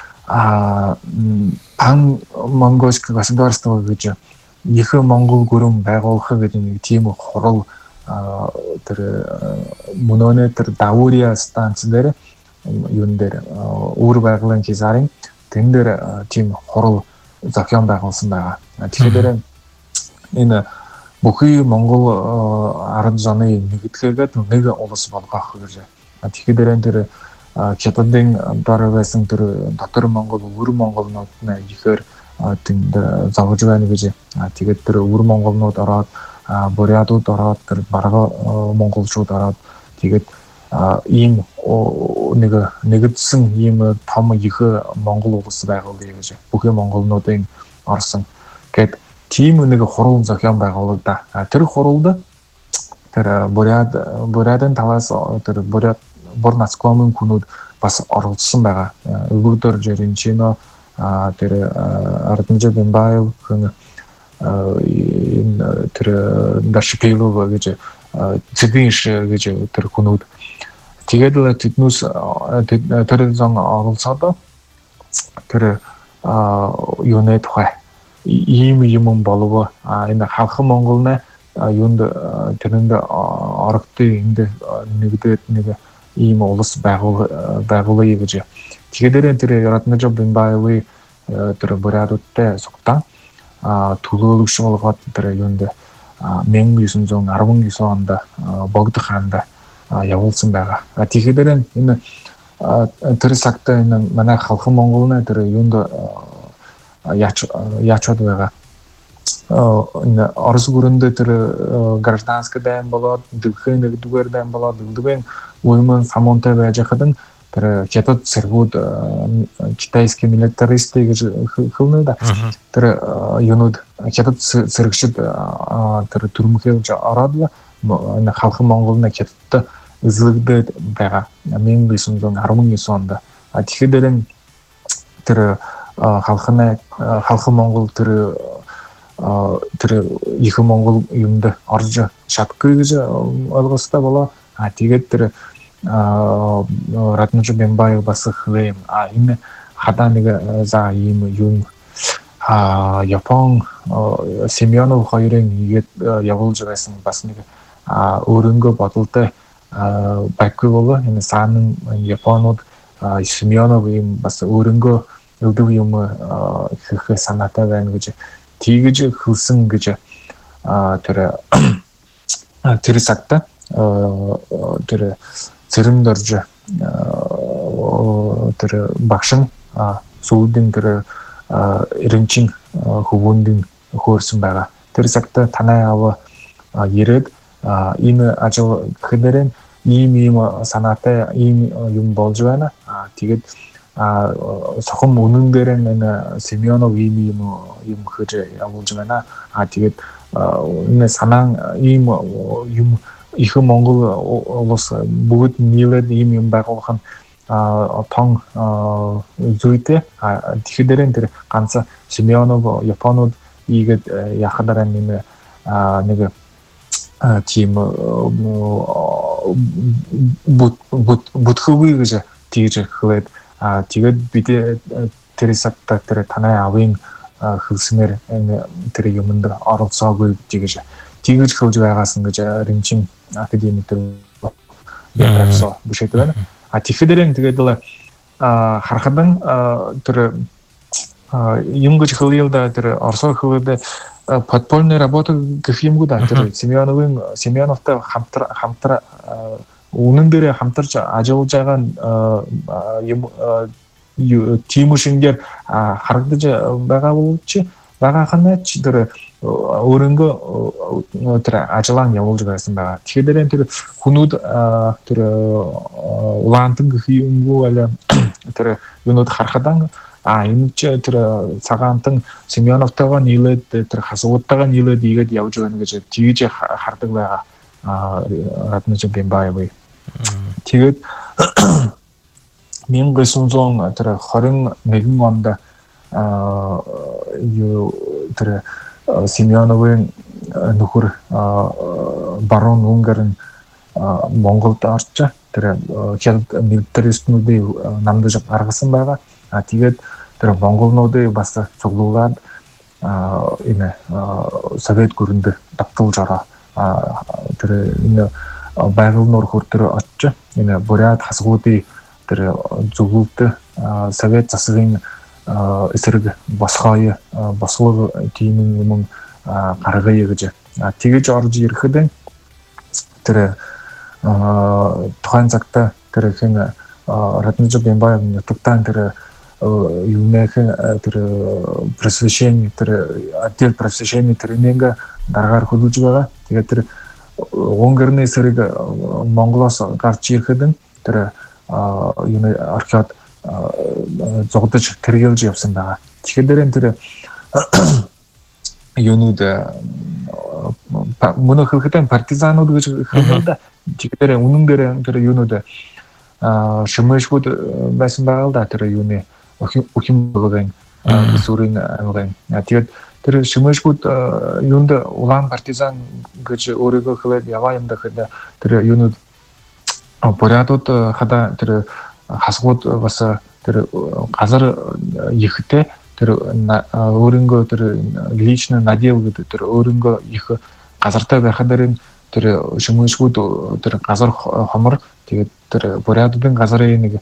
пан монгольск государство гэж их монгол гүрэн байгуулах гэдэг нэг тийм хурал тэр мөнөө тэр Даурия станц дээр юун дээр үр байгалийн хязарын тэн дээр тийм хурал зохион байгуулсан байгаа. Тэгэхээр энэ бүхий монгол ард зоны нэгтгэгээд нэг улс болгох гэж. Тэгэхээр тэр хятадын дор байсан тэр дотор монгол өвөр монголнууд нэ ихээр тэнд зовж байна гэж. Тэгээд тэр өвөр монголнууд ороод бурятууд ороод тэр барга монголчууд ороод тэгээд ийм нэг нэгдсэн ийм том их монгол улс байгуулъя гэж бүхий монголнуудын орсон. Гэт тийм нэг хурал зохион байгуулагдаа. Тэр хуралд тэр бурят бурятын талаас тэр бурят борнацкомын хүнүүд бас оролцсон байгаа. Өгөгдөр Жеренчино тэр Ардмжи Бембаев хүн тэр Дашпилов гэж Цэдинш гэж тэр хүнүүд тэгээд л тэднээс тэр зан оролцоод тэр юунэ тухай ийм юм болов энэ халхан монголны юунд тэрэнд орогдсон энд нэгдээд нэг ийм улс байгуул байгуулъя гэж. Тэгэхээр тэр Ардмжи Бембаевын тэр бурятуудтай сугтаа төлөөлөгч болгоод тэр юунд 천구 백십구 онд Богд хаанд явуулсан байгаа. Тэгэхээр энэ тэр цагт энэ манай халхан монголны тэр юунд яач яачод байгаа. Энэ Орос гүрэнд тэр гражданский дайм болоод дэгхэн нэгдүгээр дайм болоод дэгдүгээр уйман самонтой байж хадсан тэр хятад цэргүүд китайский милитаристы гэж хэлнэ да. Тэр юунууд хятад цэрэгчд тэр төрмөхөж ороод энэ халхан монголны хятадд эзлэгдээд байгаа. 천구 백십구 онд. Тэгэхээр тэр халхны халхан монгол тэр тэр их монгол юмд орж чадахгүй гэж ойлгостой болоо. А тэгээд тэр Ардмжи Бембаев бас хвэм а энэ хадаа нэг за ийм юм а Япон Семенов хоёрын игээд явуулж байсан бас нэг өөрөнгөө бодолтой байхгүй болоо. Энэ саан Японууд Семенов ийм бас өөрөнгөө өдөв юм их санаатай байна гэж тийгэж хэлсэн гэж тэр тэр цагта тэр цэрэнд орж тэр багшин сүүдэн тэр эренчин хөвөндийн хөөрсөн байгаа. Тэр цагта танай ав ирээд энэ ажил гэхээр ийм ийм санаатай ийм юм болж байна. Тэгээд 아 조금 오는 데는 세미오노 이미 뭐임 그제 아무지만아 아 되게 어 사망 이뭐임 이거 몽골 어서 뭐 니레 이미 바고한 아 통 어, 주이테 아 디히데렌데 간사 세미오노 야포노 이게 야하다라는 아 내가 팀 뭐붓붓 붓흐위 그제 디제 그래 아 디가 비데 테리삭타 테레 타나야 아윙 흐스메르 에 테레 요문들 아롭사고 디게제 디게 그거가 가슨 그제 린칭 아카데미들 야프서 부셰트는 아 티피데렌 디게들 아 하르카단 테레 아 юмгыч хылылда тере арса хылыда подпольная работа кыхимгуда тере Семеновын Семеновта хамтар хамтар унун дере хамтарч ажылып жаган тимушингер харагдыжа бага болчу бага хана тере өрөнгө тере ажылан явуулж байсан бага тигедерен тере хунуд тере улантын кыхимгу але тере юнут хархадан 아, 인체 들 사간등 семеновтага нилет 들 хасууттага нилет игээд явж байгаа гэж тийж хардаг байгаа. А, раднаж бэмбаевый. Тэгээд мянга сунзон тэр двадцать нэгэн онд а ю тэр Семеновын нөхөр барон Унгарын Монголд орч тэр хялт милитаристнуудыг намдаж гаргасан байгаа. А тэгээд тэр монголнуудыг бас цуглуулад энэ совет гүрэнд давтуулж ороо тэр энэ байгуулнуур хүртэр очиж энэ бурят хасгуудыг тэр зөвлөлт совет засгийн эсрэг босгоё босгоо тийм юм гаргая гэж тэгэж орж ирэхэд тэр тухайн цагта тэр хэн раднаж бэмбаев нутагтан тэр юунэхэн тэр просвещение тэр отдел просвещения тренинга дараагаар хөлөж байгаа. Тэгээд тэр Унгарын эсрэг Монголоос гарч ирэхэд тэр юуны археод зогдож тэргэлж явсан байгаа. Тэгэхээр тэр юунууд мөнөхөлтөн партизанууд гэж хэлдэг. Тэгэхээр үнэн дээр тэр юунууд а шимэшгүүд байсан байгаа л да тэр юуны охин болгон сүрийн амган. Тэгээд тэр шимэшгүүд юунд улаан партизан гэж өөрийгөө хэлээд яваа юм дахад тэр юунууд порядод хада тэр хасгууд бас тэр газар ихтэй тэр өөрөнгөө тэр лично надел гэдэг тэр өөрөнгөө их газартай байхад тэр шимэшгүүд тэр газар хомор тэгээд тэр порядодын газрын нэг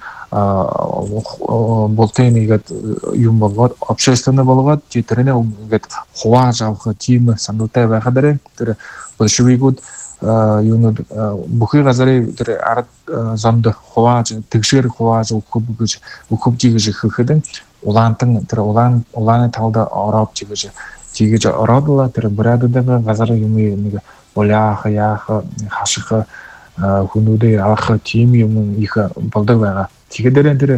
болтын нэгэд юм болгоод общественный болгоод тэрнээ ингээд хувааж авах тийм сандалтай байхад тэр большевикууд юунууд бүхий газрын тэр ард зонд хувааж тэгшэр хувааж өгөх гэж өгөх гэж ихэхэд улаантан тэр улаан улааны талд ороод чигэж чигэж ороодлаа тэр порядодын газар юм нэг болях яах хаших хүнүүдээ авах тийм юм их болдог байгаа. Тэгэхээр тэр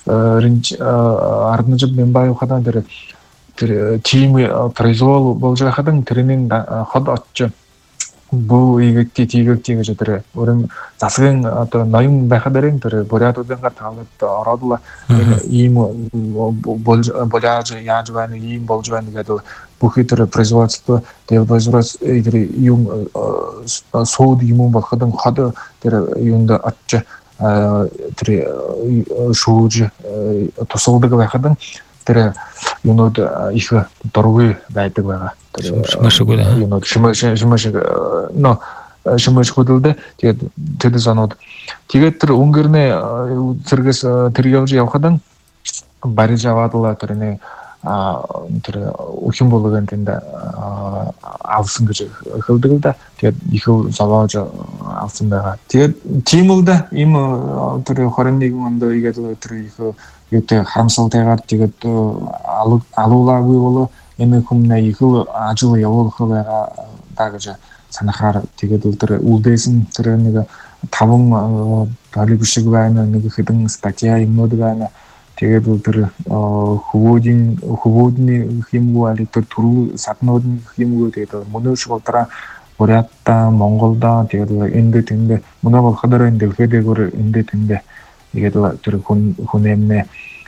арднаж бэмбаев хадан тэр тэр тийм произвол болж байхад тэрний ход очиж буу игээд тийгээд тийгэж тэр өрн засгийн одоо ноён байхад тэр порядодын талд ороодлаа ийм болж болж яаж байна ийм болж байна гэдэг бүхий тэр производство тэр производство тэр юм сууд юм болоход хад тэр юунд очиж тэр шүүж тусалдаг байхад тэр юунууд их дургүй байдаг байгаа. Шимэшгүүд юунууд шимэшг но шимэшгүүдэлдэ тэгээд тэр занууд тэгээд тэр Унгарын зэрэгс тэр явж явхад бариж аваадла тэрний а тэр өхөн болгонд энд авсан гэж хэлдэг л да. Тэгээд их зовоож авсан байгаа. Тэгээд тийм л да. Им тэр двадцать нэгэн онд игээд тэр их юутэй харамсалтайгаар тэгээд алуулаагүй болоо энэ хүмүүний их ажил явуулах байгаа даа гэж санахаар тэгээд тэр үлдээсэн тэр нэг таван талиб шиг байна нэг хэдэн статья юмнууд байна. тэгээд тэр хөвөөдийн хөвөөдний хэмгүү али тэр түрүү саднуудын хэмгүү тэгээд мөнөөш болдраа Бурятта, Монголда тэгээд эндэ тэндэ мөнөө болохдоо эндэ хэдэгөр эндэ тэндэ тэгээд тэр хүн хүнэмнэ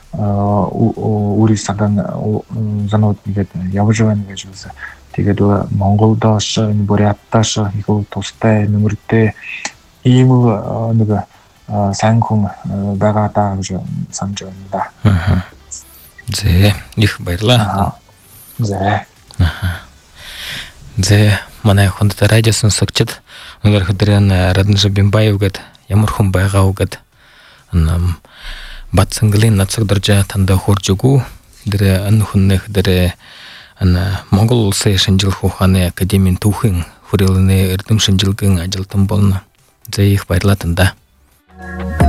우리 사단 занууд ингээд явж байна гэж үзсэн. Тэгээд Монголдоос Буряттаас их тустай нөмөртэй ийм нэг сайн хүн байгаа даа гэж санаж байна да. Аа. Зэ их баярлалаа. Зэ. Зэ манай хүнд радио сонсогчд өнөр хөдрийн Раднажа Бимбаев гээд ямар хүн байгаа уу гээд нам Батсангалын нацагдорж танда хурж өгөө дэрэ ан хүннэх дэрэ ана Монгол улсын шинжилгээ ухааны академийн түүхэн хүрээлний эрдэм шинжилгээний ажилтан болно. За их баярлалаа танда.